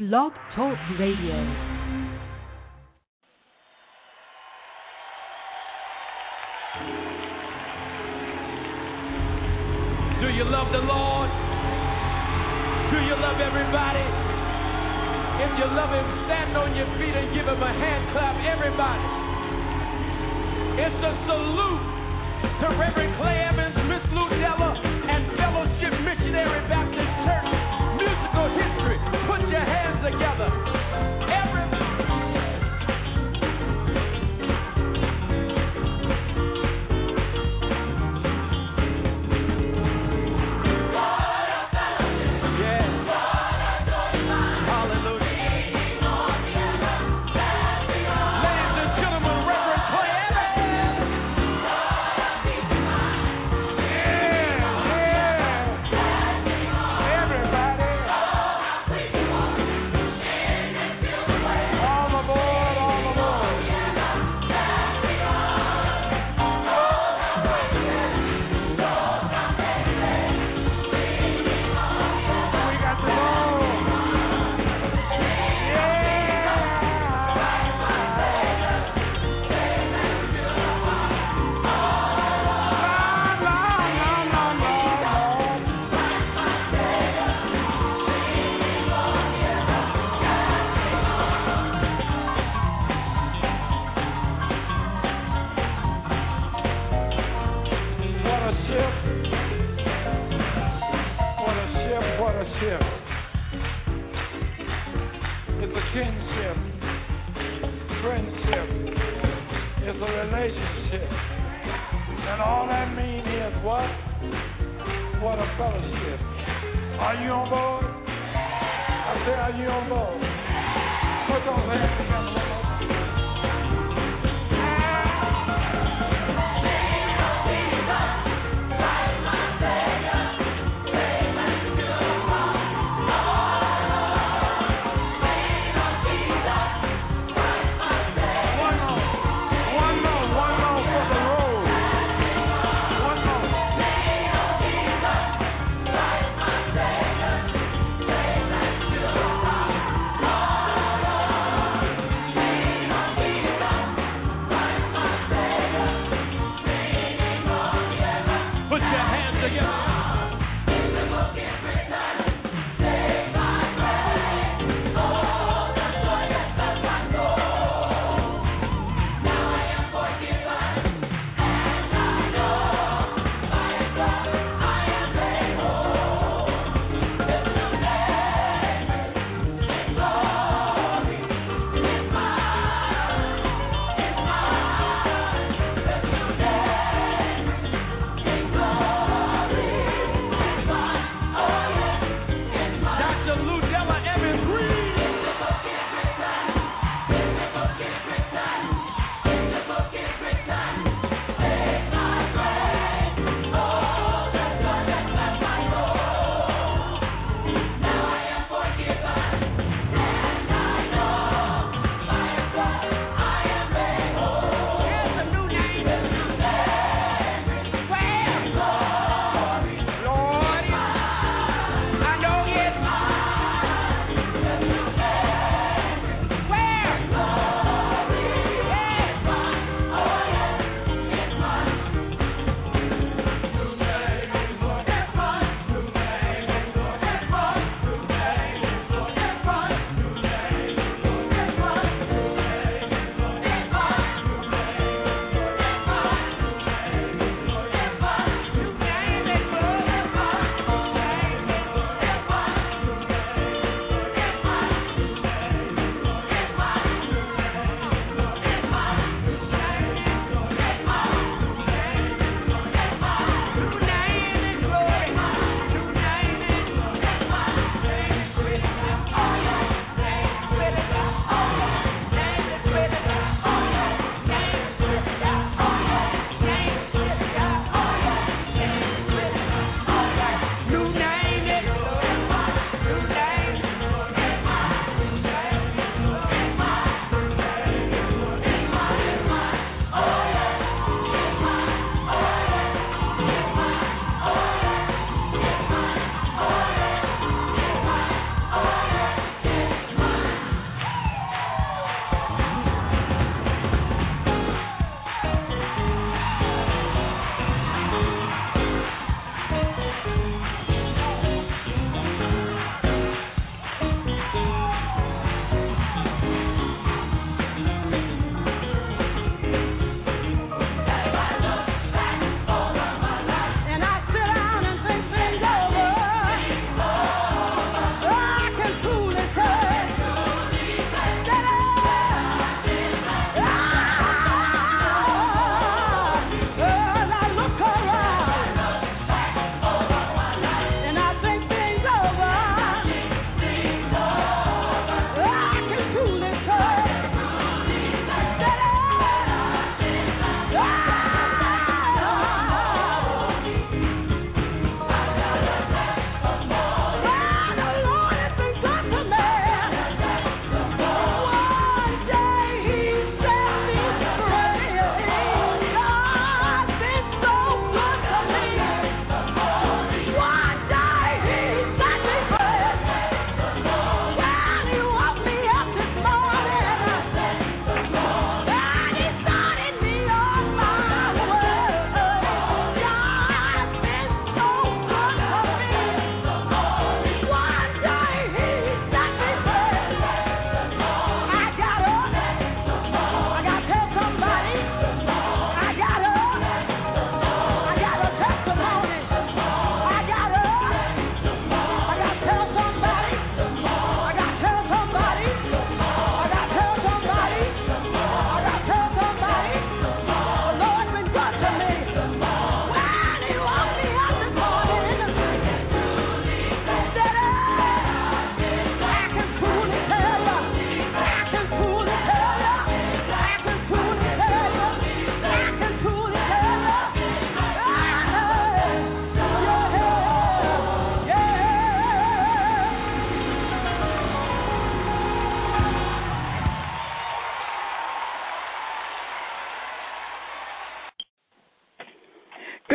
Blog Talk Radio. Do you love the Lord? Do you love everybody? If you love him, stand on your feet and give him a hand clap, everybody. It's a salute to Reverend Clay Evans, Miss Ludella, and Fellowship Missionary Baptist Church. Musical history. Put your hands together.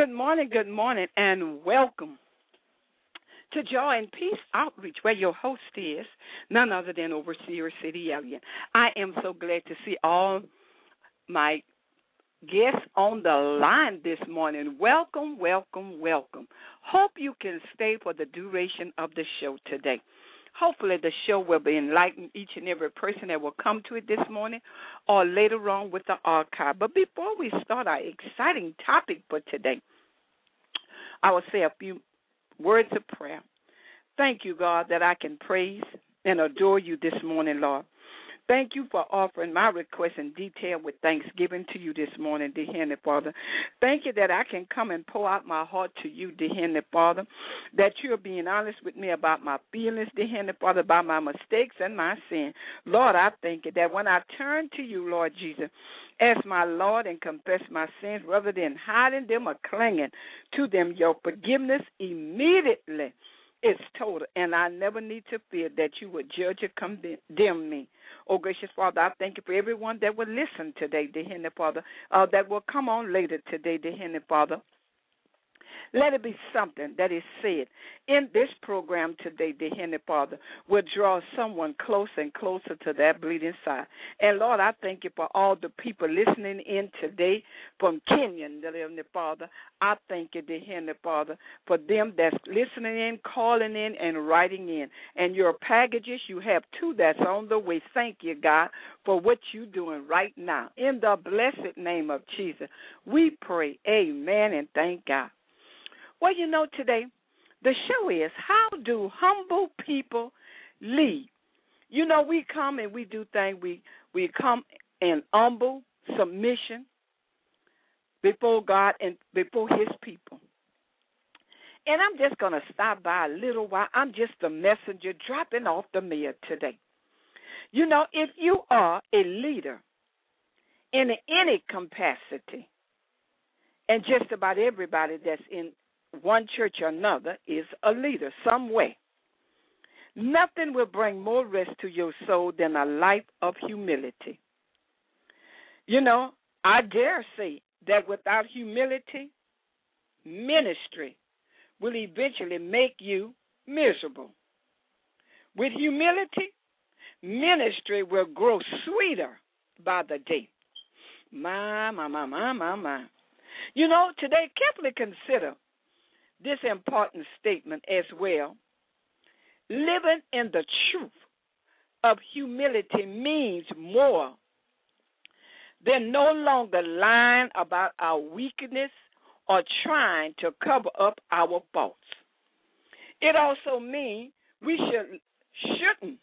good morning, and welcome to Joy and Peace Outreach, where your host is none other than Overseer City Elliott. I am so glad to see all my guests on the line this morning. Welcome, welcome, welcome. Hope you can stay for the duration of the show today. Hopefully the show will be enlightening each and every person that will come to it this morning or later on with the archive. But before we start our exciting topic for today, I will say a few words of prayer. Thank you, God, that I can praise and adore you this morning, Lord. Thank you for offering my request in detail with thanksgiving to you this morning, dear Heavenly Father. Thank you that I can come and pour out my heart to you, dear Heavenly Father, that you're being honest with me about my feelings, dear Heavenly Father, about my mistakes and my sin. Lord, I thank you that when I turn to you, Lord Jesus, as my Lord and confess my sins rather than hiding them or clinging to them, your forgiveness immediately is total, and I never need to fear that you would judge or condemn me. Oh, gracious Father, I thank you for everyone that will listen today, dear Heavenly Father, that will come on later today, dear Heavenly Father. Let it be something that is said in this program today, dear Heavenly Father, will draw someone closer and closer to that bleeding side. And, Lord, I thank you for all the people listening in today from Kenya, dear Heavenly Father. I thank you, dear Heavenly Father, for them that's listening in, calling in, and writing in. And your packages, you have two that's on the way. Thank you, God, for what you're doing right now. In the blessed name of Jesus, we pray, amen, and thank God. Well, you know, today the show is How Do Humble People Lead? You know, we come and we do things. We come in humble submission before God and before his people. And I'm just going to stop by a little while. I'm just a messenger dropping off the mail today. You know, if you are a leader in any capacity, and just about everybody that's in one church or another is a leader some way, nothing will bring more rest to your soul than a life of humility. You know, I dare say that without humility, ministry will eventually make you miserable. With humility, ministry will grow sweeter by the day. My. You know, today, carefully consider this important statement as well. Living in the truth of humility means more than no longer lying about our weakness or trying to cover up our faults. It also means we shouldn't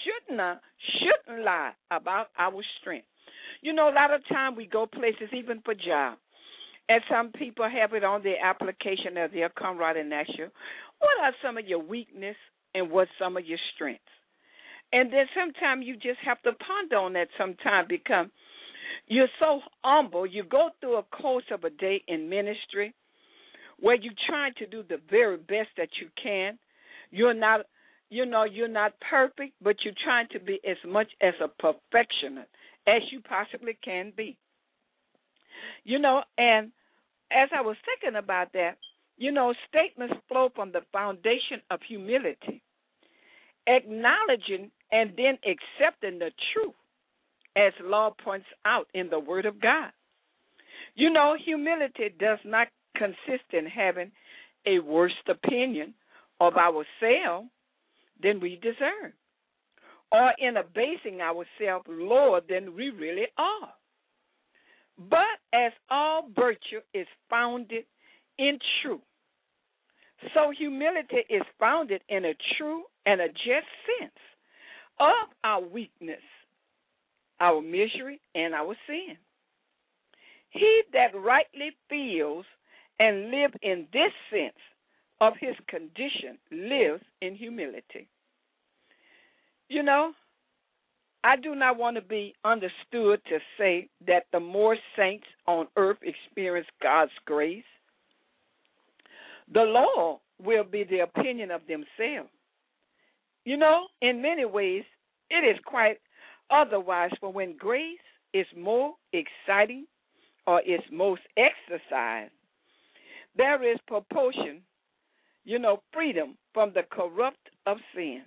lie about our strength. You know, a lot of time we go places, even for jobs, and some people have it on their application, or they'll come right and ask you, what are some of your weaknesses and what's some of your strengths? And then sometimes you just have to ponder on that sometimes, because you're so humble. You go through a course of a day in ministry where you're trying to do the very best that you can. You're not perfect, but you're trying to be as much as a perfectionist as you possibly can be. You know, and as I was thinking about that, you know, statements flow from the foundation of humility, acknowledging and then accepting the truth, as law points out in the Word of God. You know, humility does not consist in having a worse opinion of ourselves than we deserve, or in abasing ourselves lower than we really are. But as all virtue is founded in truth, so humility is founded in a true and a just sense of our weakness, our misery, and our sin. He that rightly feels and lives in this sense of his condition lives in humility. You know, I do not want to be understood to say that the more saints on earth experience God's grace, the lower will be the opinion of themselves. You know, in many ways, it is quite otherwise, for when grace is more exciting or is most exercised, there is proportion, freedom from the corrupt of sin.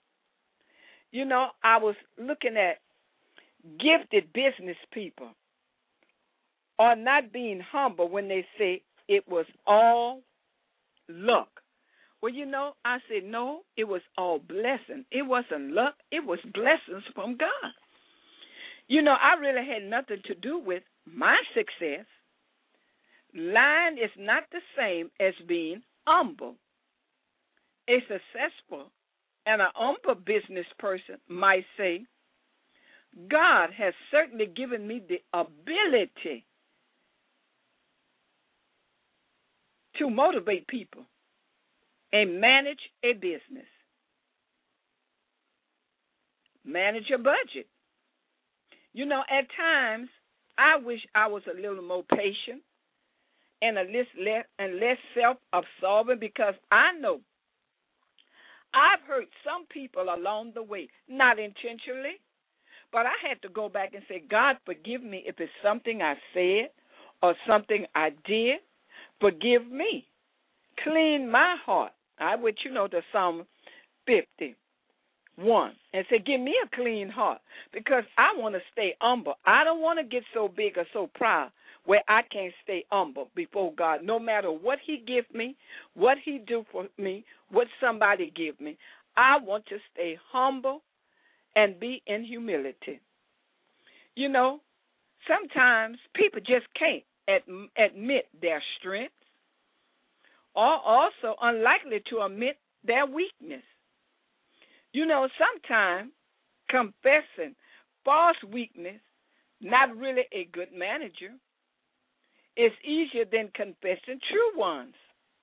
I was looking at gifted business people are not being humble when they say it was all luck. Well, I said, no, it was all blessing. It wasn't luck. It was blessings from God. I really had nothing to do with my success. Lying is not the same as being humble. A successful and an humble business person might say, God has certainly given me the ability to motivate people and manage a business, manage a budget. At times, I wish I was a little more patient and less self-absorbing, because I know I've hurt some people along the way, not intentionally, but I had to go back and say, God, forgive me if it's something I said or something I did. Forgive me. Clean my heart. I would, the Psalm 51, and say, give me a clean heart, because I want to stay humble. I don't want to get so big or so proud where I can't stay humble before God, no matter what he give me, what he do for me, what somebody give me. I want to stay humble and be in humility. Sometimes people just can't admit their strengths, or also unlikely to admit their weakness. Sometimes confessing false weakness, not really a good manager, is easier than confessing true ones.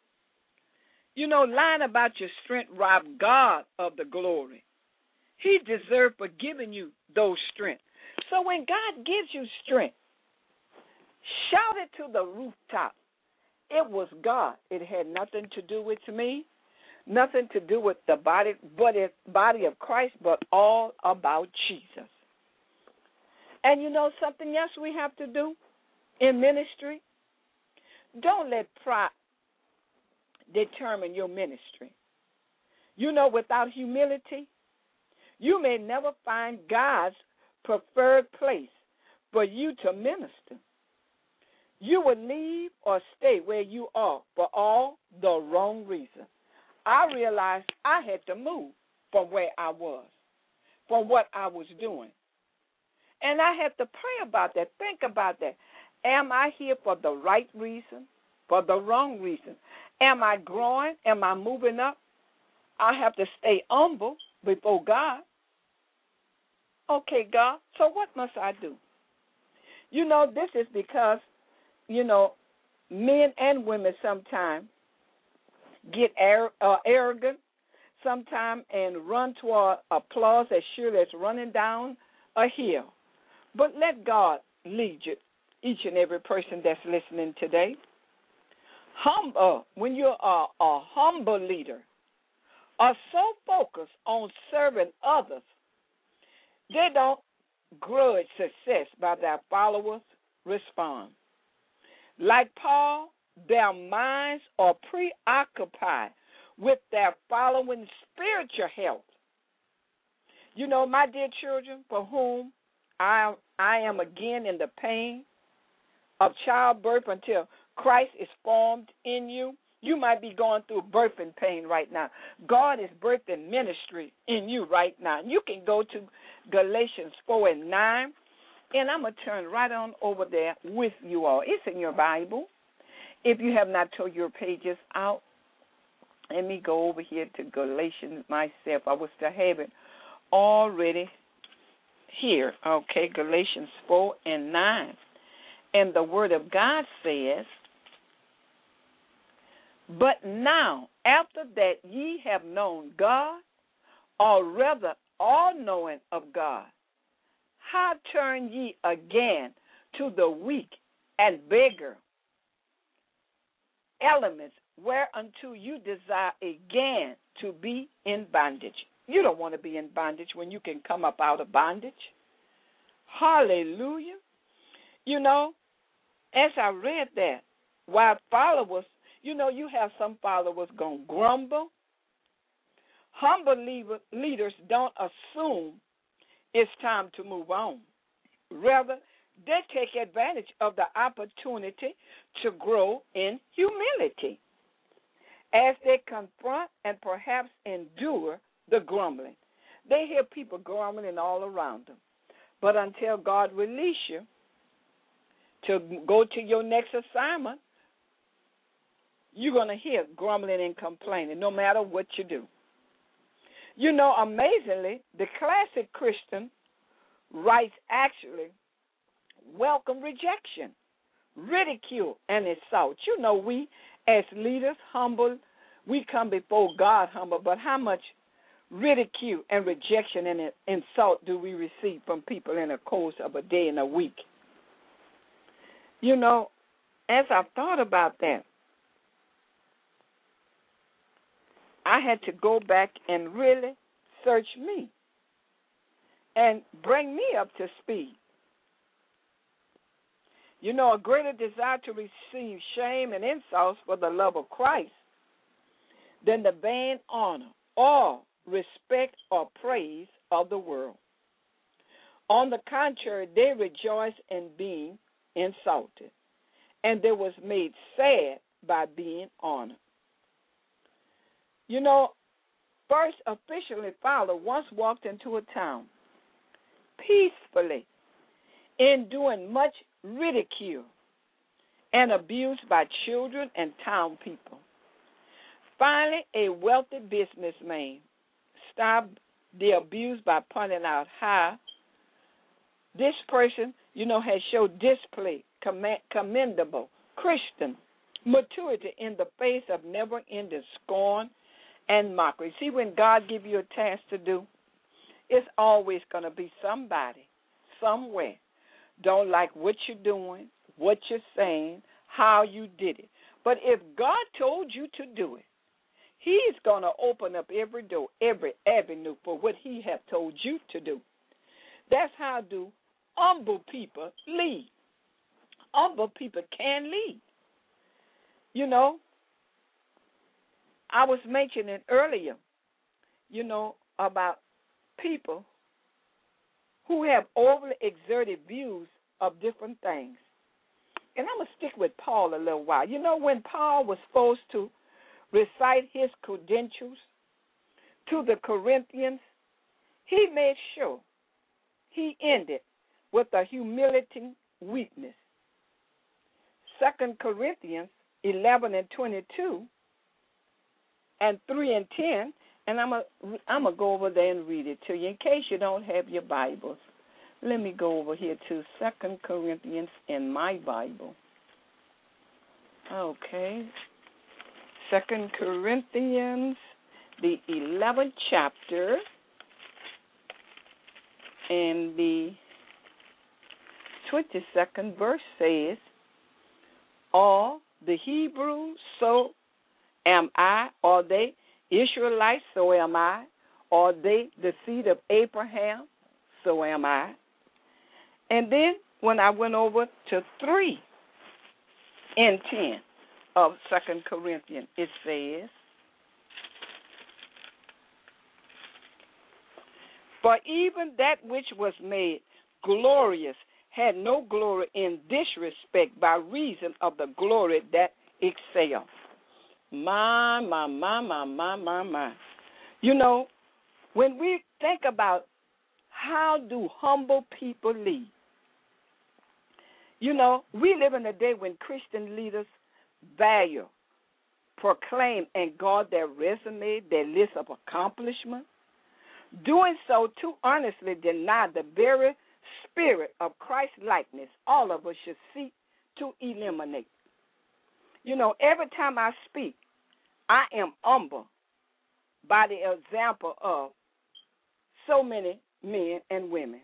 Lying about your strength robs God of the glory. He deserves for giving you those strengths. So when God gives you strength, shout it to the rooftop. It was God. It had nothing to do with me, nothing to do with the body of Christ, but all about Jesus. And something else we have to do in ministry? Don't let pride determine your ministry. Without humility, you may never find God's preferred place for you to minister. You will leave or stay where you are for all the wrong reasons. I realized I had to move from where I was, from what I was doing. And I had to pray about that, think about that. Am I here for the right reason, for the wrong reason? Am I growing? Am I moving up? I have to stay humble before God. Okay, God, so what must I do? This is because, men and women sometimes get arrogant sometimes and run toward applause as surely as running down a hill. But let God lead you, each and every person that's listening today. When you're a humble leader, are so focused on serving others, they don't grudge success by their followers respond. Like Paul, their minds are preoccupied with their following spiritual health. My dear children, for whom I am again in the pain of childbirth until Christ is formed in you. You might be going through birthing pain right now. God is birthing ministry in you right now. You can go to Galatians 4:9, and I'm going to turn right on over there with you all. It's in your Bible. If you have not tore your pages out, let me go over here to Galatians myself. I was to have it already here. Okay, Galatians 4:9. And the Word of God says, but now, after that ye have known God, or rather all knowing of God, how turn ye again to the weak and beggar elements whereunto you desire again to be in bondage? You don't want to be in bondage when you can come up out of bondage. Hallelujah. As I read that, while followers, You know, you have some followers going to grumble. Humble leaders don't assume it's time to move on. Rather, they take advantage of the opportunity to grow in humility as they confront and perhaps endure the grumbling. They hear people grumbling all around them. But until God release you to go to your next assignment, you're going to hear grumbling and complaining no matter what you do. You know, amazingly, the classic Christian rights actually welcome rejection, ridicule, and insult. You know, we as leaders, humble, we come before God humble, but how much ridicule and rejection and insult do we receive from people in the course of a day and a week? You know, as I thought about that, I had to go back and really search me and bring me up to speed. You know, a greater desire to receive shame and insults for the love of Christ than the vain honor or respect or praise of the world. On the contrary, they rejoice in being insulted, and they was made sad by being honored. You know, first officially Fowler once walked into a town peacefully, enduring much ridicule and abuse by children and town people. Finally, a wealthy businessman stopped the abuse by pointing out how this person, you know, has showed display, commendable Christian maturity in the face of never-ending scorn and mockery. See, when God gives you a task to do, it's always going to be somebody, somewhere, don't like what you're doing, what you're saying, how you did it. But if God told you to do it, He's going to open up every door, every avenue for what He has told you to do. That's how do humble people lead. Humble people can lead. You know, I was mentioning earlier, you know, about people who have overly exerted views of different things. And I'm going to stick with Paul a little while. You know, when Paul was supposed to recite his credentials to the Corinthians, he made sure he ended with a humility weakness. 2 Corinthians 11 and 22 and 3 and 10, and I'm gonna go over there and read it to you in case you don't have your Bibles. Let me go over here to 2 Corinthians in my Bible. Okay. 2 Corinthians, the 11th chapter, and the 22nd verse says, "All the Hebrews, so am I, or they Israelites, so am I, or they the seed of Abraham, so am I." And then when I went over to 3 and 10 of 2 Corinthians, it says, "For even that which was made glorious had no glory in this respect by reason of the glory that excels." My. You know, when we think about how do humble people lead, you know, we live in a day when Christian leaders value, proclaim, and guard their resume, their list of accomplishments. Doing so too honestly deny the very spirit of Christ-likeness all of us should seek to eliminate. You know, every time I speak, I am humbled by the example of so many men and women.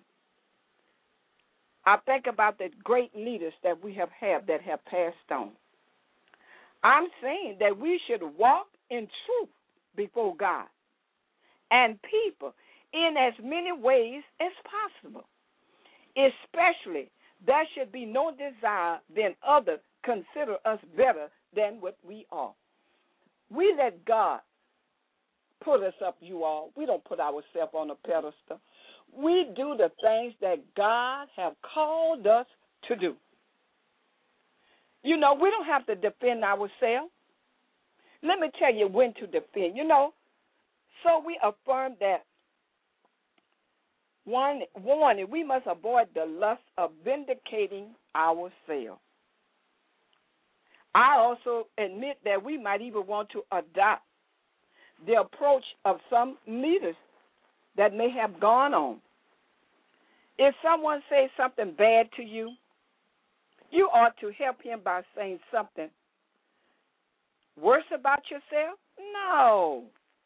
I think about the great leaders that we have had that have passed on. I'm saying that we should walk in truth before God and people in as many ways as possible. Especially, there should be no desire than other consider us better than what we are. We let God put us up, you all. We don't put ourselves on a pedestal. We do the things that God have called us to do. You know, we don't have to defend ourselves. Let me tell you when to defend. You know, so we affirm that warning, we must avoid the lust of vindicating ourselves. I also admit that we might even want to adopt the approach of some leaders that may have gone on. If someone says something bad to you, you ought to help him by saying something worse about yourself? No.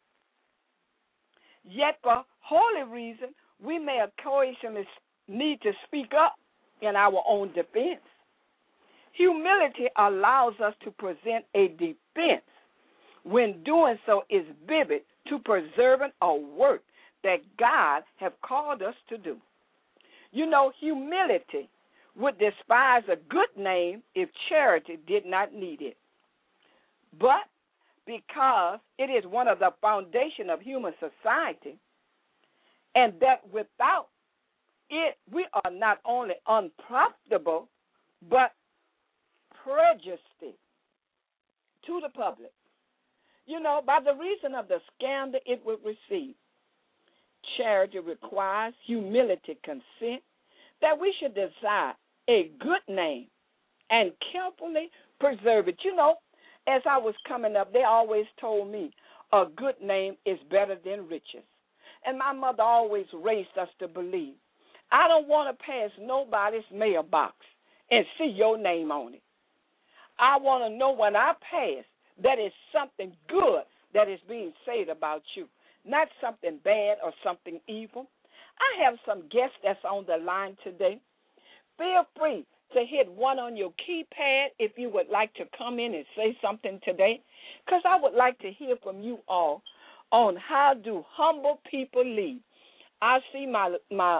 Yet for holy reason, we may occasionally need to speak up in our own defense. Humility allows us to present a defense when doing so is vivid to preserving a work that God have called us to do. You know, humility would despise a good name if charity did not need it. But because it is one of the foundation of human society, and that without it we are not only unprofitable, but prejudiced to the public. You know, by the reason of the scandal it would receive. Charity requires humility consent that we should desire a good name and carefully preserve it. You know, as I was coming up, they always told me a good name is better than riches. And my mother always raised us to believe, I don't want to pass nobody's mailbox and see your name on it. I want to know when I pass that it's something good that is being said about you, not something bad or something evil. I have some guests that's on the line today. Feel free to hit 1 on your keypad if you would like to come in and say something today, because I would like to hear from you all on how do humble people lead. I see my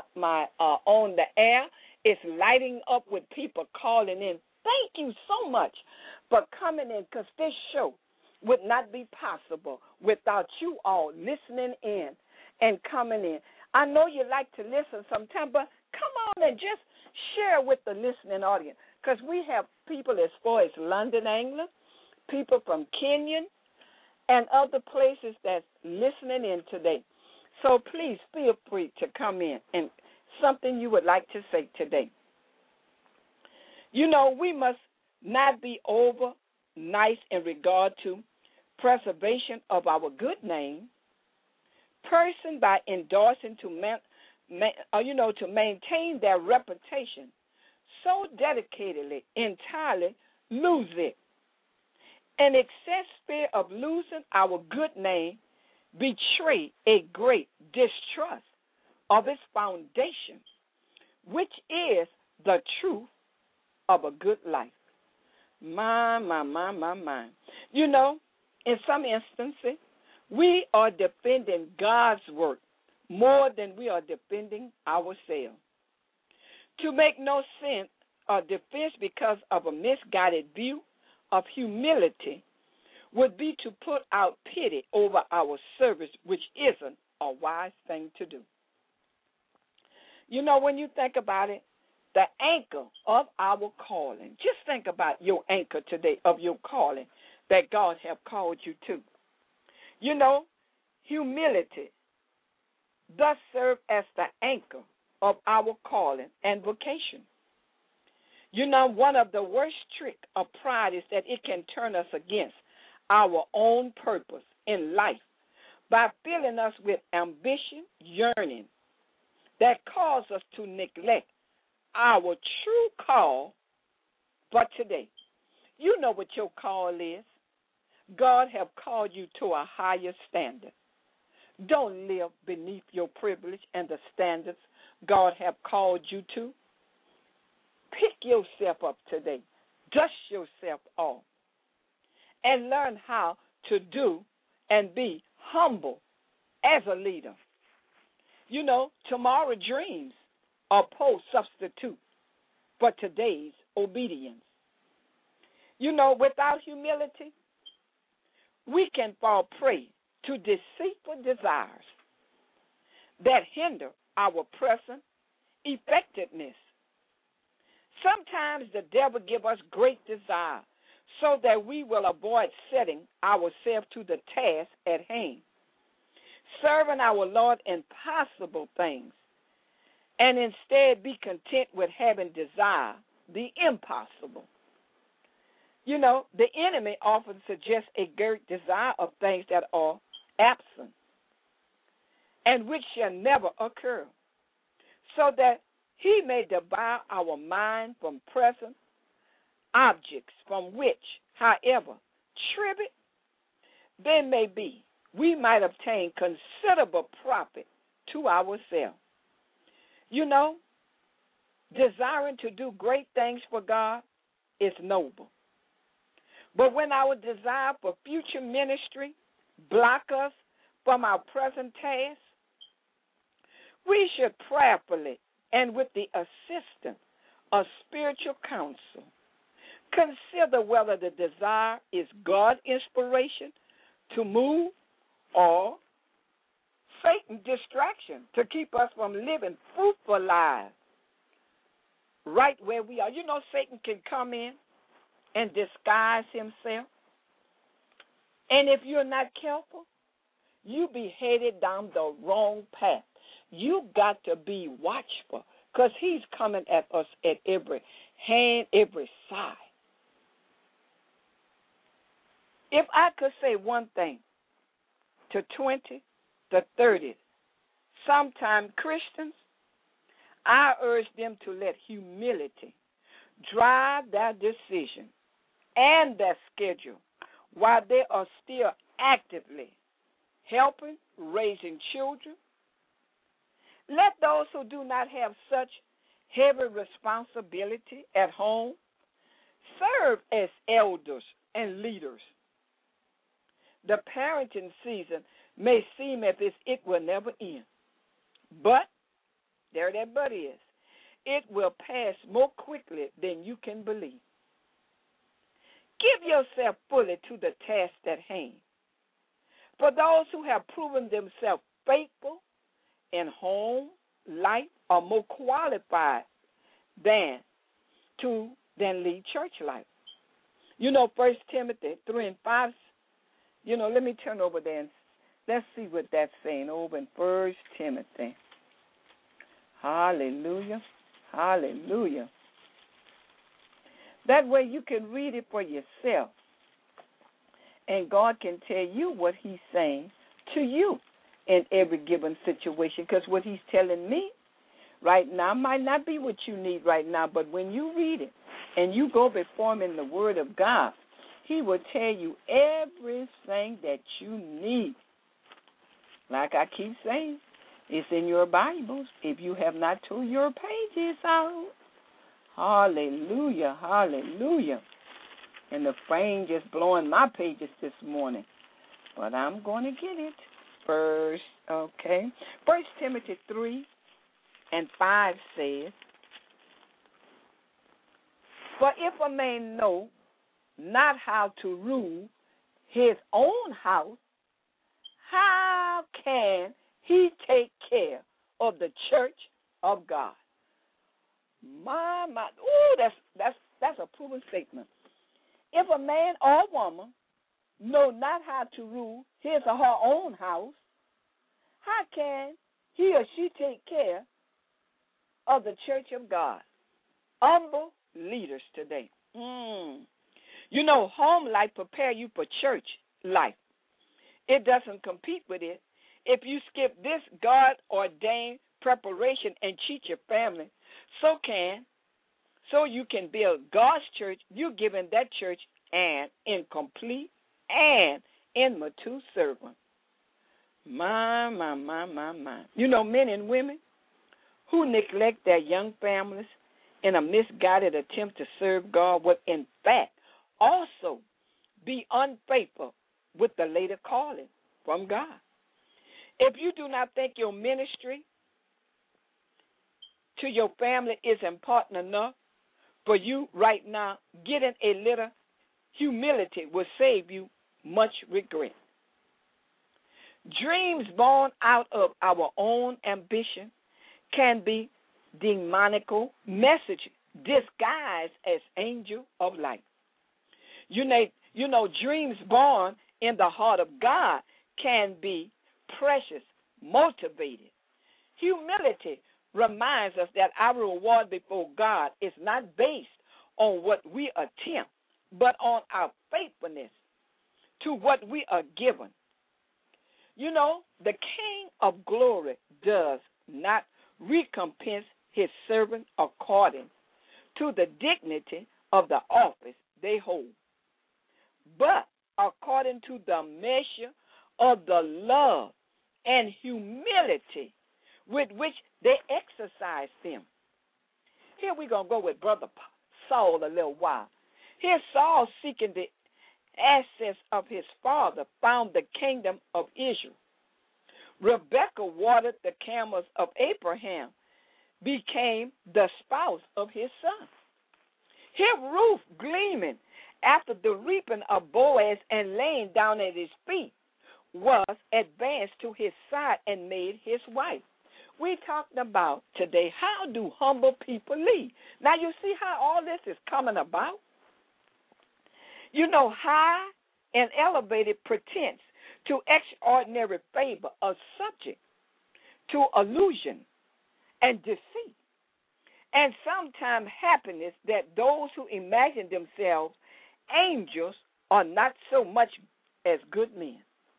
on the air, it's lighting up with people calling in. Thank you so much for coming in, because this show would not be possible without you all listening in and coming in. I know you like to listen sometimes, but come on and just share with the listening audience, because we have people as far as London, England, people from Kenya, and other places that's listening in today. So please feel free to come in and something you would like to say today. You know, we must not be over nice in regard to preservation of our good name. Person by endorsing to maintain their reputation so dedicatedly, entirely lose it. An excess fear of losing our good name betray a great distrust of its foundation, which is the truth of a good life. My. You know, in some instances, we are defending God's work more than we are defending ourselves. To make no sense or defense because of a misguided view of humility would be to put out pity over our service, which isn't a wise thing to do. You know, when you think about it, the anchor of our calling, just think about your anchor today of your calling that God have called you to. You know, humility thus serve as the anchor of our calling and vocation. You know, one of the worst tricks of pride is that it can turn us against our own purpose in life by filling us with ambition, yearning, that cause us to neglect our true call for today. You know what your call is. God have called you to a higher standard. Don't live beneath your privilege and the standards God have called you to. Pick yourself up today. Dust yourself off. And learn how to do and be humble as a leader. You know, tomorrow's dreams are post substitute for today's obedience. Without humility, we can fall prey to deceitful desires that hinder our present effectiveness. Sometimes the devil gives us great desire so that we will avoid setting ourselves to the task at hand, serving our Lord impossible things, and instead be content with having desire the impossible. The enemy often suggests a great desire of things that are absent and which shall never occur, so that he may devour our mind from present objects from which, however trivial they may be, we might obtain considerable profit to ourselves. Desiring to do great things for God is noble. But when our desire for future ministry block us from our present task, we should prayerfully and with the assistance of spiritual counsel consider whether the desire is God's inspiration to move or Satan's distraction to keep us from living fruitful lives right where we are. Satan can come in and disguise himself. And if you're not careful, you be headed down the wrong path. You got to be watchful because he's coming at us at every hand, every side. If I could say one thing to 20, to 30, sometime Christians, I urge them to let humility drive their decision and their schedule while they are still actively helping, raising children. Let those who do not have such heavy responsibility at home serve as elders and leaders. The parenting season may seem as if it will never end, but there that but is. It will pass more quickly than you can believe. Give yourself fully to the task at hand. For those who have proven themselves faithful in home life are more qualified than lead church life. 1 Timothy 3 and 5, let me turn over there and let's see what that's saying over in 1 Timothy. Hallelujah. Hallelujah. That way you can read it for yourself. And God can tell you what he's saying to you in every given situation. Because what he's telling me right now might not be what you need right now. But when you read it and you go before him in the word of God, he will tell you everything that you need. Like I keep saying, it's in your Bibles if you have not tore your pages out. Hallelujah, hallelujah. And the rain just blowing my pages this morning. But I'm going to get it first, okay? 1 Timothy 3 and 5 says, for if a man know not how to rule his own house, how can he take care of the church of God? My, that's a proven statement. If a man or woman know not how to rule his or her own house, how can he or she take care of the church of God? Humble leaders today. Home life prepare you for church life. It doesn't compete with it. If you skip this God-ordained preparation and cheat your family, so you can build God's church, you're giving that church an incomplete and immature servant. My. Men and women who neglect their young families in a misguided attempt to serve God will, in fact, also be unfaithful with the later calling from God. If you do not think your ministry to your family is important enough for you right now, getting a little humility will save you much regret. Dreams born out of our own ambition can be demonical messages disguised as angel of light. You know, dreams born in the heart of God can be precious, motivated. Humility reminds us that our reward before God is not based on what we attempt, but on our faithfulness to what we are given. You know, the King of glory does not recompense his servant according to the dignity of the office they hold, but according to the measure of the love and humility with which they exercise them. Here we're going to go with Brother Saul a little while. Here Saul, seeking the access of his father, found the kingdom of Israel. Rebekah watered the camels of Abraham, became the spouse of his son. Here Ruth, gleaming after the reaping of Boaz and laying down at his feet, was advanced to his side and made his wife. We talked about today, how do humble people lead? Now you see how all this is coming about? You know, high and elevated pretense to extraordinary favor are subject to illusion and deceit, and sometimes happiness that those who imagine themselves angels are not so much as good men.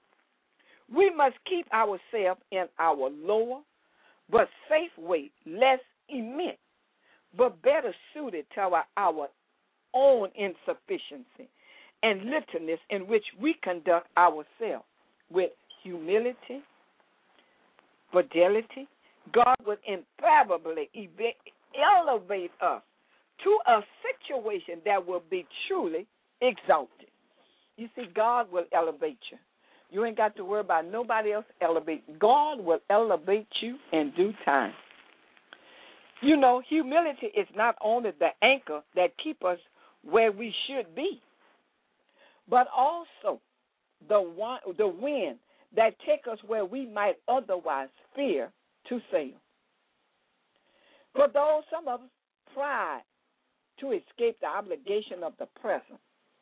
We must keep ourselves in our lower but safe way, less immense, but better suited to our own insufficiency and littleness, in which we conduct ourselves with humility, fidelity. God will invariably elevate us to a situation that will be truly exalted. You see, God will elevate you. You ain't got to worry about nobody else elevating. God will elevate you in due time. You know, humility is not only the anchor that keeps us where we should be, but also the wind that takes us where we might otherwise fear to sail. For those, some of us, pride to escape the obligation of the present.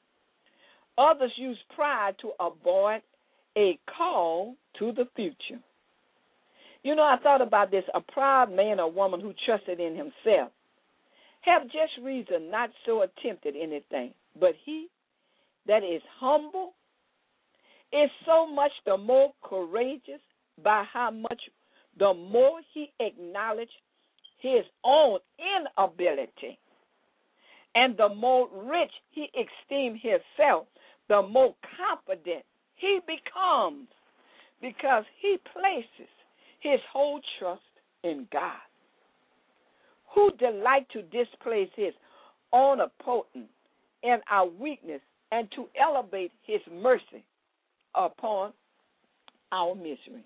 Others use pride to avoid a call to the future. You know, I thought about this. A proud man or woman who trusted in himself have just reason not so attempted anything. But he that is humble is so much the more courageous by how much the more he acknowledges his own inability. And the more rich he esteems himself, the more confident he becomes, because he places his whole trust in God, who delight to displace his omnipotence in our weakness and to elevate his mercy upon our misery.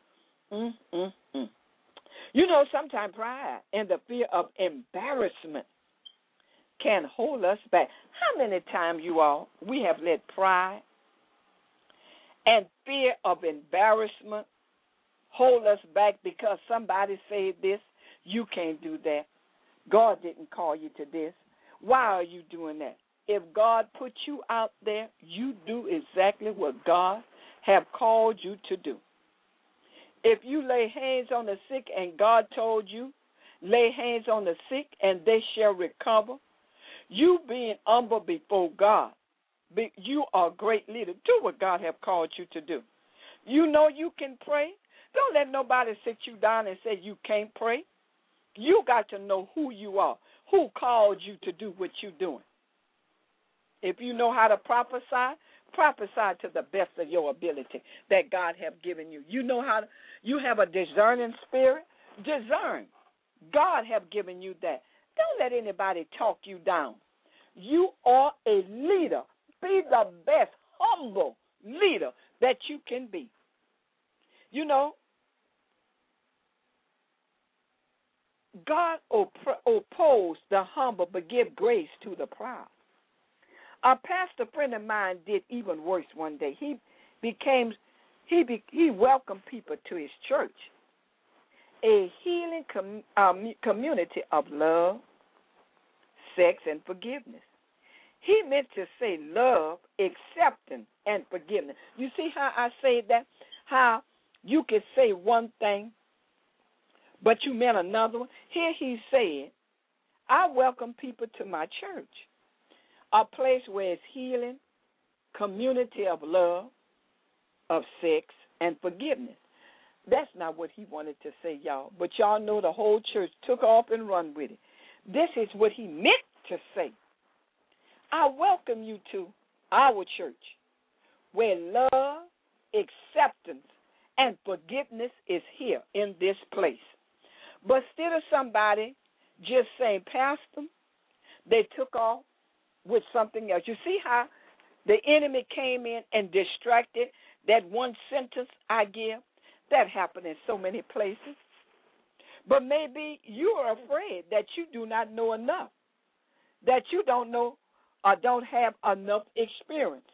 You know, sometimes pride and the fear of embarrassment can hold us back. How many times, you all, we have let pride and fear of embarrassment hold us back because somebody said this, you can't do that. God didn't call you to this. Why are you doing that? If God put you out there, you do exactly what God have called you to do. If you lay hands on the sick and God told you, lay hands on the sick and they shall recover, you being humble before God, you are a great leader. Do what God have called you to do. You know you can pray. Don't let nobody sit you down and say you can't pray. You got to know who you are, who called you to do what you're doing. If you know how to prophesy, prophesy to the best of your ability that God have given you. You know how to, you have a discerning spirit, discern. God have given you that. Don't let anybody talk you down. You are a leader. Be the best humble leader that you can be. You know, God oppose the humble but give grace to the proud. A pastor friend of mine did even worse one day. He welcomed people to his church, a healing community of love, sex, and forgiveness. He meant to say love, acceptance, and forgiveness. You see how I say that? How you could say one thing, but you meant another one? Here he said, I welcome people to my church, a place where it's healing, community of love, of sex, and forgiveness. That's not what he wanted to say, y'all. But y'all know the whole church took off and run with it. This is what he meant to say. I welcome you to our church, where love, acceptance, and forgiveness is here in this place. But instead of somebody just saying, Pastor, they took off with something else. You see how the enemy came in and distracted that one sentence I give? That happened in so many places. But maybe you are afraid that you do not know enough, that you don't know or don't have enough experience,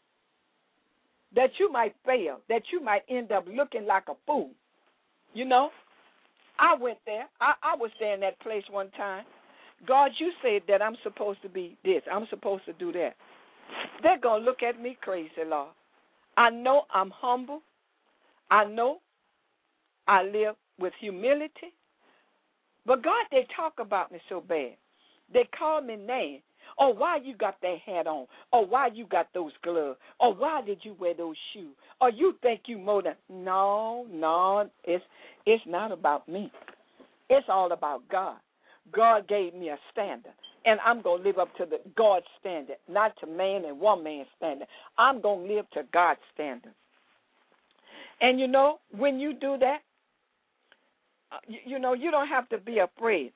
that you might fail, that you might end up looking like a fool. You know, I went there. I was there in that place one time. God, you said that I'm supposed to be this. I'm supposed to do that. They're going to look at me crazy, Lord. I know I'm humble. I know I live with humility. But, God, they talk about me so bad. They call me names. Oh, why you got that hat on? Or why you got those gloves? Or why did you wear those shoes? Or you think you more than... No, it's not about me. It's all about God. God gave me a standard, and I'm going to live up to the God's standard, not to man and one man's standard. I'm going to live to God's standard. And, you know, when you do that, you don't have to be afraid.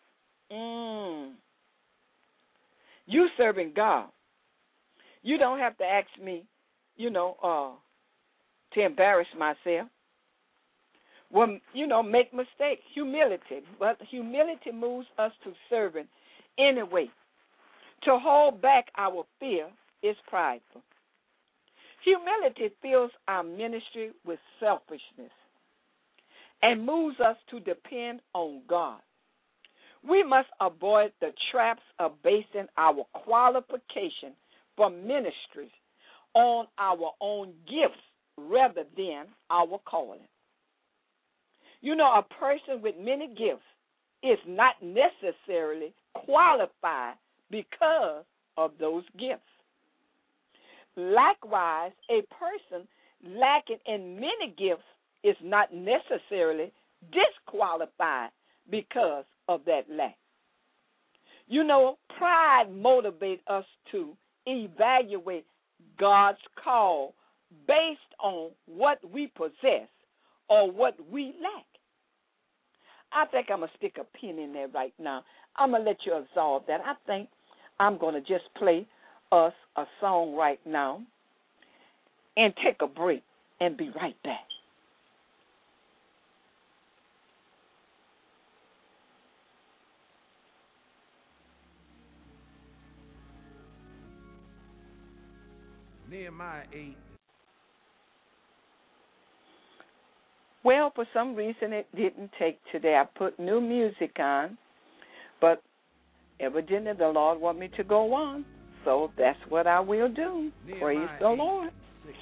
You serving God. You don't have to ask me, to embarrass myself. Well, make mistakes. Humility. But humility moves us to serving anyway. To hold back our fear is prideful. Humility fills our ministry with selfishness and moves us to depend on God. We must avoid the traps of basing our qualification for ministries on our own gifts rather than our calling. A person with many gifts is not necessarily qualified because of those gifts. Likewise, a person lacking in many gifts is not necessarily disqualified because of that lack. Pride motivates us to evaluate God's call based on what we possess or what we lack. I think I'm going to stick a pin in there right now. I'm going to let you absorb that. I think I'm going to just play us a song right now and take a break and be right back. Nehemiah 8. Well, for some reason it didn't take today. I put new music on, but evidently the Lord want me to go on, so that's what I will do. Praise the Lord.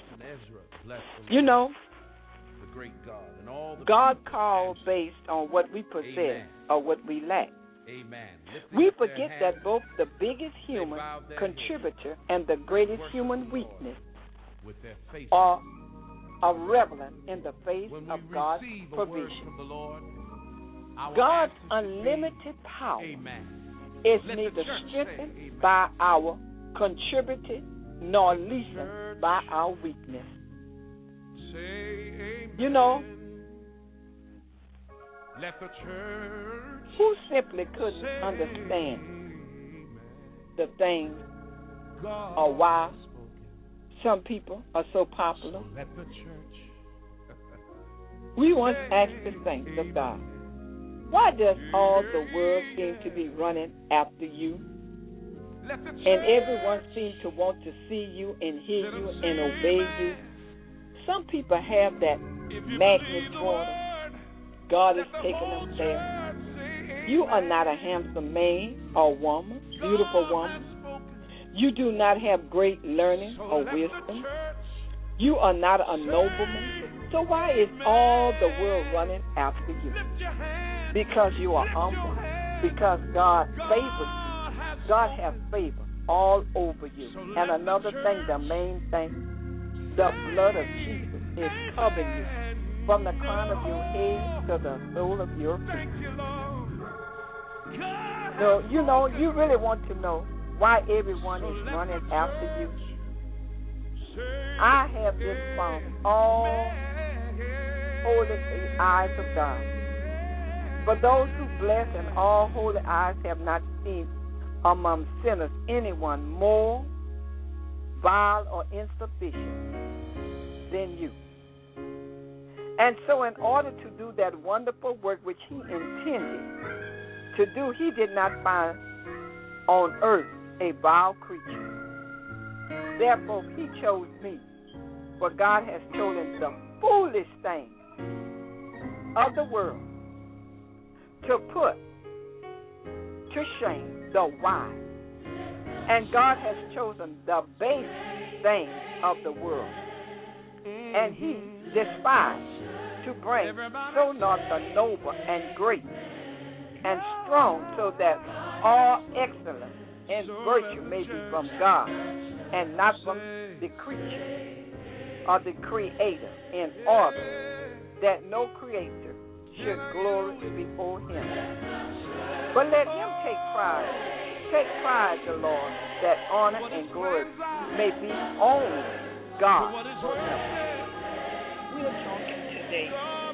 The great God and all the God called based on what we possess or what we lack. Amen. We forget that both the biggest human contributor and the greatest human weakness are relevant in the face of God's provision. God's unlimited power is neither strengthened by our contributing nor lessened by our weakness. Who simply couldn't understand the things or why some people are so popular? We once asked the saints of God, why does all the world seem to be running after you? And everyone seems to want to see you and hear you and obey you. Some people have that magnet for them. God is taking them there. You are not a handsome man or woman, beautiful woman. You do not have great learning or wisdom. You are not a nobleman. So why is all the world running after you? Because you are humble. Because God favors you. God has favor all over you. And another thing, the main thing, the blood of Jesus is covering you from the crown of your head to the sole of your feet. So, you really want to know why everyone is running after you. I have this from all holy eyes of God. For those who bless and all holy eyes have not seen among sinners anyone more vile or insufficient than you. And so in order to do that wonderful work which he intended to do, he did not find on earth a vile creature. Therefore, he chose me, for God has chosen the foolish things of the world to put to shame the wise. And God has chosen the base things of the world, and he despised to bring so not the noble and great and strong, so that all excellence and virtue may be from God and not from the creature or the creator, in order that no creator should glory before him. But let him take pride, the Lord, that honor and glory may be only God forever. We are talking today,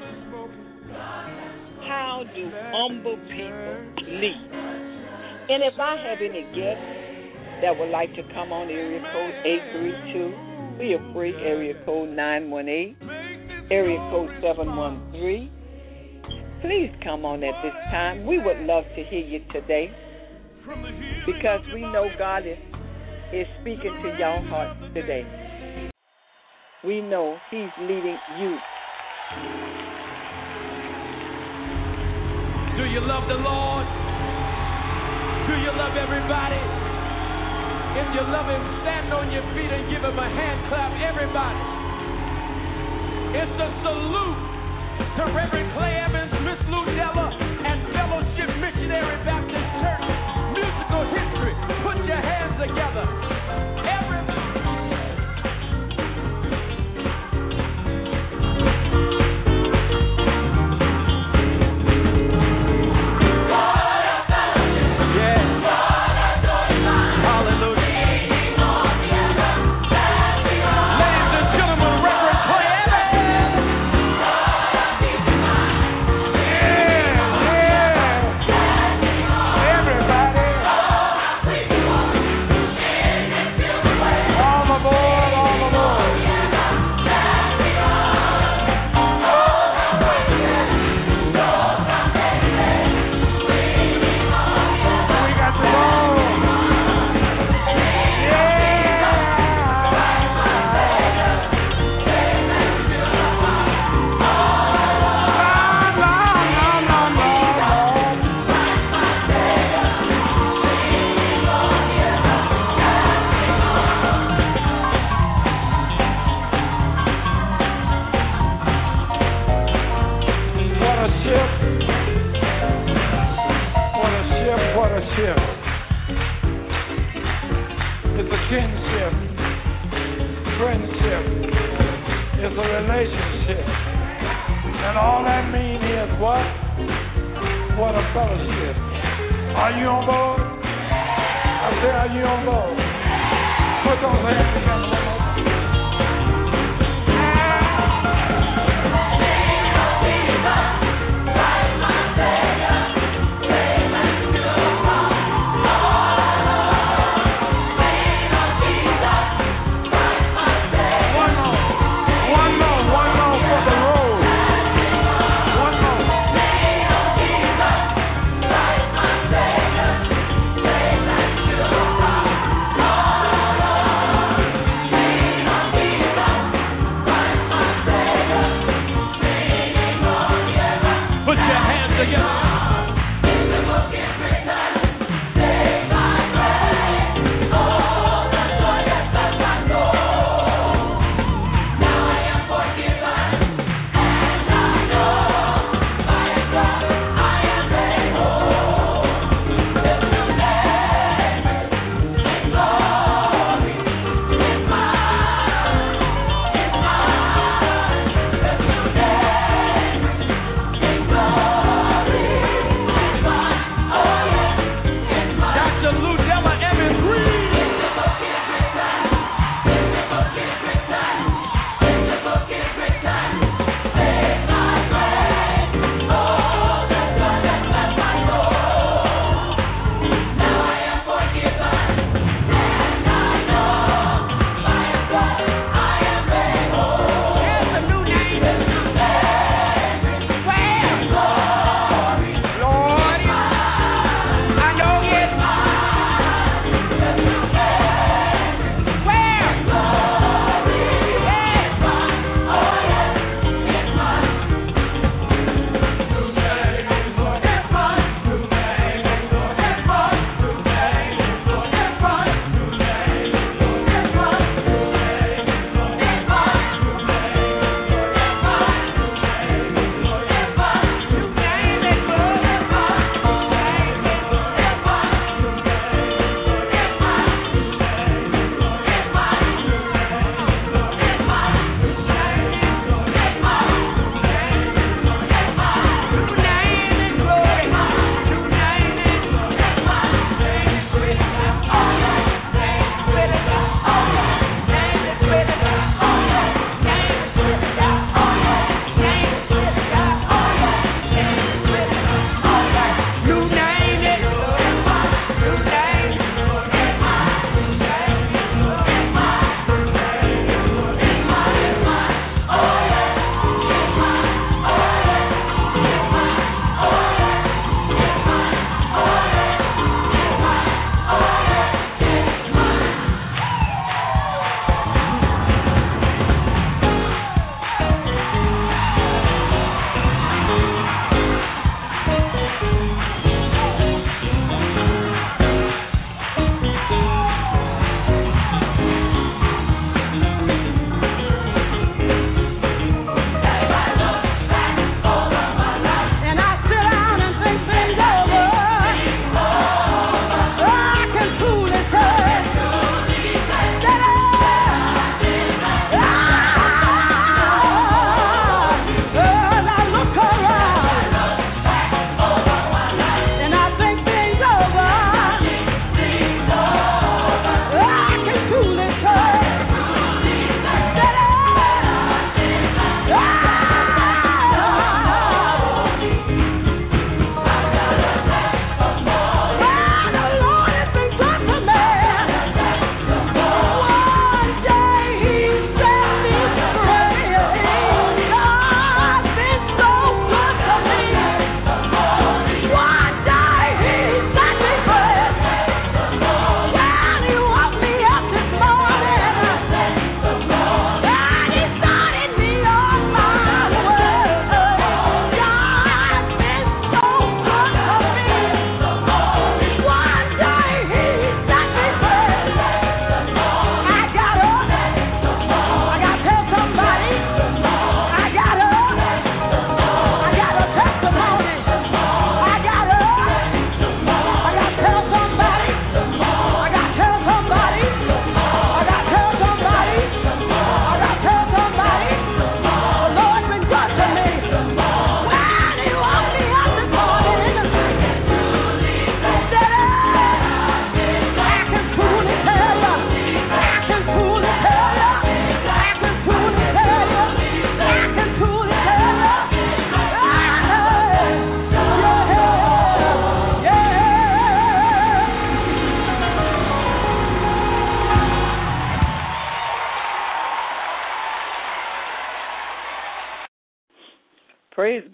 how do humble people lead? And if I have any guests that would like to come on, area code 832, feel free, area code 918, area code 713. Please come on at this time. We would love to hear you today, because we know God is speaking to your hearts today. We know he's leading you. Do you love the Lord? Do you love everybody? If you love him, stand on your feet and give him a hand clap, everybody. It's a salute to Reverend Clay Evans, Miss Ludella, and Fellowship Missionary Baptist Church. Musical history. Put your hands together. Everybody.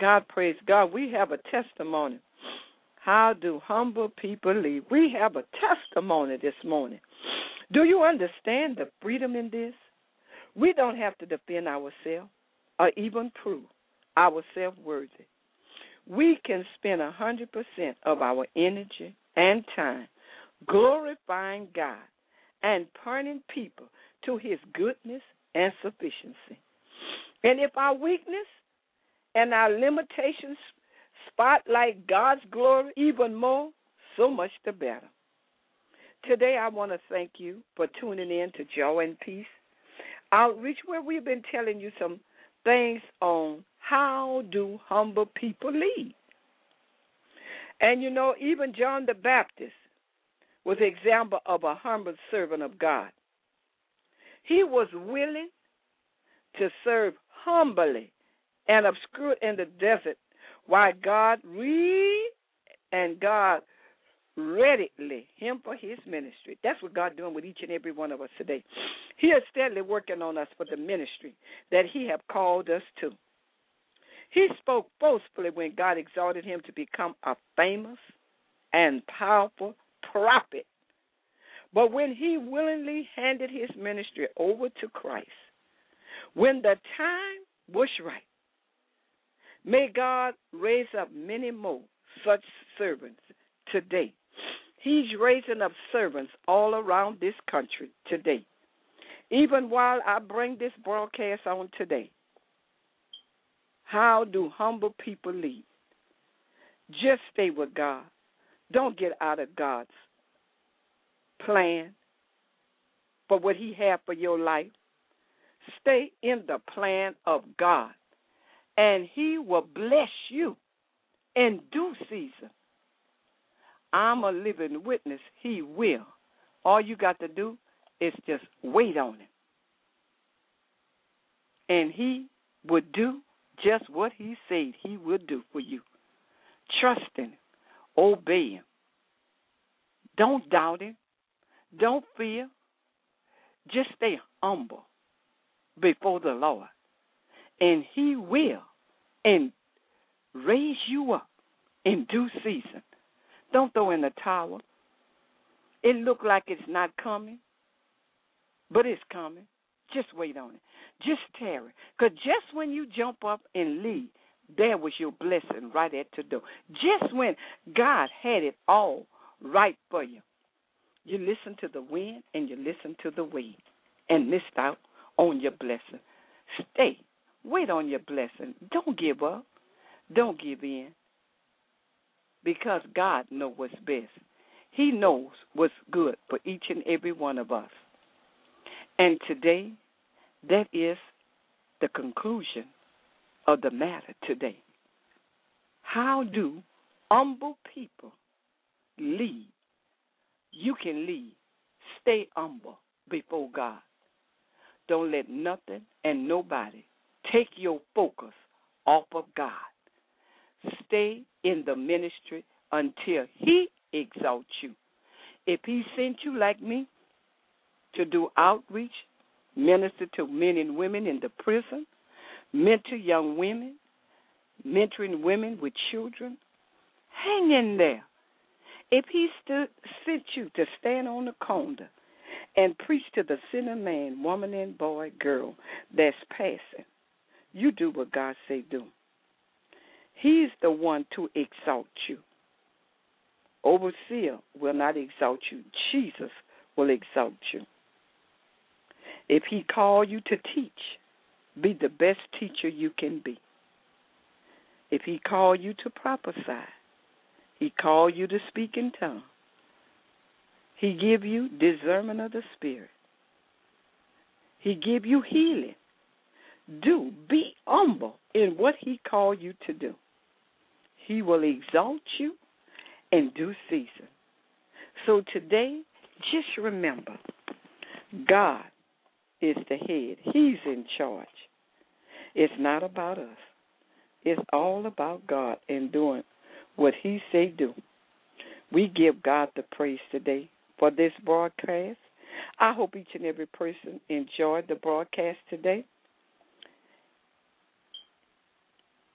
God, praise God. We have a testimony. How do humble people lead? We have a testimony this morning. Do you understand the freedom in this? We don't have to defend ourselves or even prove ourselves worthy. We can spend 100% of our energy and time glorifying God and pointing people to his goodness and sufficiency. And if our weakness and our limitations spotlight God's glory even more, so much the better. Today I want to thank you for tuning in to Joy and Peace Outreach, where we've been telling you some things on how do humble people lead. And you know, even John the Baptist was an example of a humble servant of God. He was willing to serve humbly and obscure in the desert while God readily him for his ministry. That's what God's doing with each and every one of us today. He is steadily working on us for the ministry that he have called us to. He spoke boastfully when God exalted him to become a famous and powerful prophet. But when he willingly handed his ministry over to Christ, when the time was right, may God raise up many more such servants today. He's raising up servants all around this country today. Even while I bring this broadcast on today, how do humble people lead? Just stay with God. Don't get out of God's plan for what he had for your life. Stay in the plan of God, and he will bless you in due season. I'm a living witness. He will. All you got to do is just wait on him. And he would do just what he said he would do for you. Trust in him. Obey him. Don't doubt him. Don't fear. Just stay humble before the Lord. And he will and raise you up in due season. Don't throw in the towel. It look like it's not coming, but it's coming. Just wait on it. Just tarry. Because just when you jump up and leave, there was your blessing right at the door. Just when God had it all right for you. You listen to the wind and you listen to the wave and missed out on your blessing. Stay. Wait on your blessing. Don't give up. Don't give in. Because God knows what's best. He knows what's good for each and every one of us. And today, that is the conclusion of the matter today. How do humble people lead? You can lead. Stay humble before God. Don't let nothing and nobody take your focus off of God. Stay in the ministry until he exalts you. If he sent you like me to do outreach, minister to men and women in the prison, mentor young women, mentoring women with children, hang in there. If he sent you to stand on the corner and preach to the sinner man, woman, and boy, girl that's passing, you do what God say do. He's the one to exalt you. Overseer will not exalt you. Jesus will exalt you. If he called you to teach, be the best teacher you can be. If he called you to prophesy, he called you to speak in tongues. He give you discernment of the Spirit. He give you healing. Be humble in what he called you to do. He will exalt you in due season. So today, just remember, God is the head. He's in charge. It's not about us. It's all about God and doing what he say do. We give God the praise today for this broadcast. I hope each and every person enjoyed the broadcast today.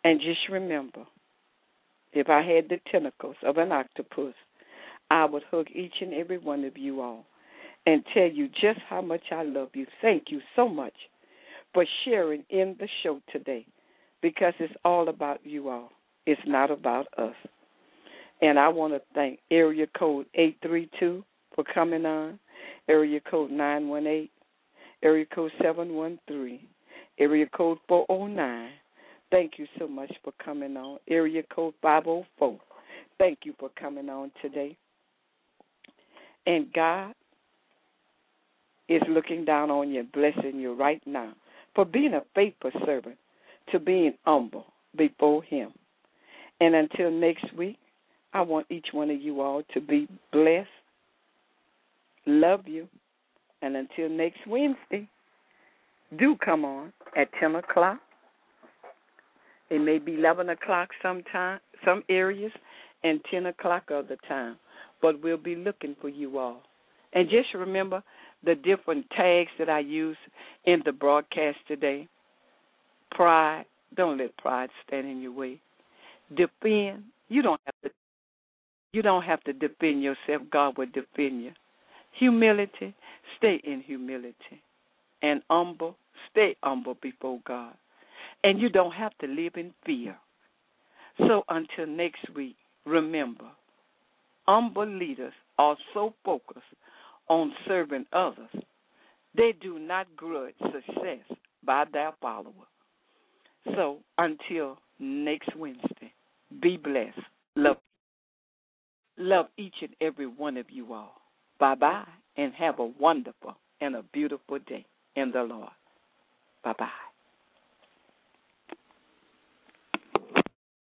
And just remember, if I had the tentacles of an octopus, I would hug each and every one of you all and tell you just how much I love you. Thank you so much for sharing in the show today, because it's all about you all. It's not about us. And I want to thank area code 832 for coming on, area code 918, area code 713, area code 409. Thank you so much for coming on. Area code 504. Thank you for coming on today. And God is looking down on you and blessing you right now for being a faithful servant, to being humble before Him. And until next week, I want each one of you all to be blessed. Love you. And until next Wednesday, do come on at 10 o'clock. It may be 11 o'clock sometime, some areas, and 10 o'clock other time. But we'll be looking for you all. And just remember the different tags that I use in the broadcast today. Pride. Don't let pride stand in your way. Defend. You don't have to defend yourself. God will defend you. Humility. Stay in humility. And humble. Stay humble before God. And you don't have to live in fear. So until next week, remember, humble leaders are so focused on serving others, they do not grudge success by their followers. So until next Wednesday, be blessed. Love each and every one of you all. Bye-bye, and have a wonderful and a beautiful day in the Lord. Bye-bye.